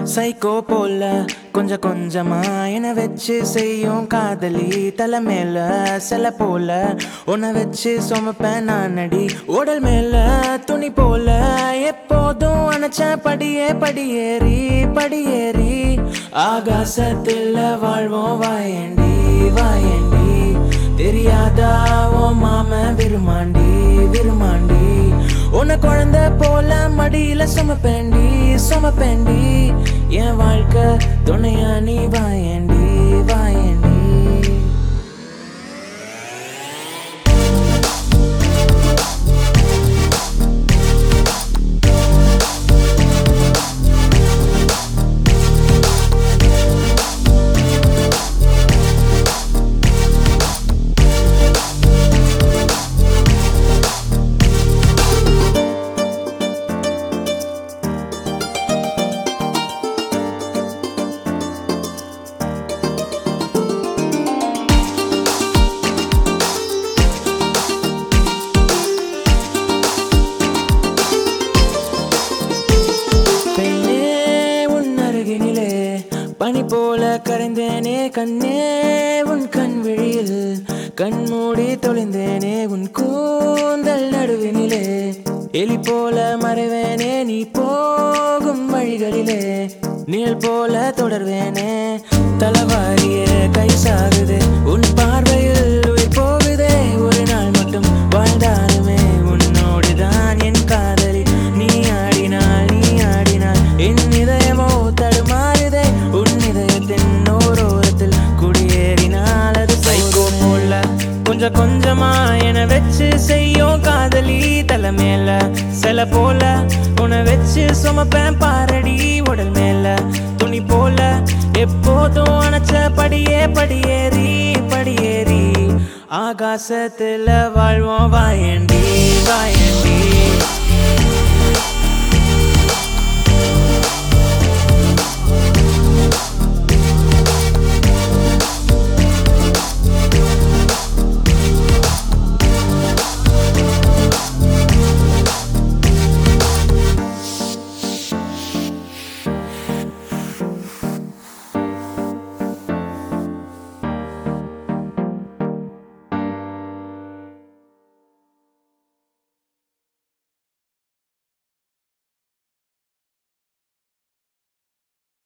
psycho போல கொஞ்சம் கொஞ்சமா என வச்சு செய்யும் காதலி தலை மேல சில போல உன்னை வச்சு சுமப்பேன் நான் அடி உடல் மேல துணி போல எப்போதும் அணைச்ச படியே படியேறி படியேறி ஆகாசத்துல வாழ்வோம் வாயண்டி வாயண்டி தெரியாதா ஓ மாம விருமாண்டி விருமாண்டி உன்னை குழந்தை போல மடியில சுமப்பேண்டி சுமப்பேண்டி என் வாழ்க்கை துணையா நீ வாயண்டி வாயண்டி பனி போல கரைந்தேனே கண்ணே உன் கண் விழியில் கண் மூடி தொலைந்தேனே உன் கூந்தல் நடுவினிலே எலி போல மறைவேனே நீ போகும் வழிகளிலே நிழல் போல தொடர்வேனே தலவாரிய கை சாகுது உன் பார்வையில் உயிர் போகுதே ஒரு நாள் மட்டும் வாழ்ந்தாலுமே உன்னோடுதான் என் காதலி நீ ஆடினாள் என் இதயமோ தடுமாறுதே உன் இதயத்தின் ஓரோரத்தில் குடியேறினால் அது சைக்கோ போல கொஞ்சம் கொஞ்சமா என வச்சு செய்யும் காதலி தலை மேல சில போல உன்னை வச்சு சுமப்பேன் பாரடி உடல் மேல துணி போல எப்போதும் அணைச்ச படியே படியேறி படியேறி ஆகாசத்துல வாழ்வோம் வாயண்டி வாயண்டி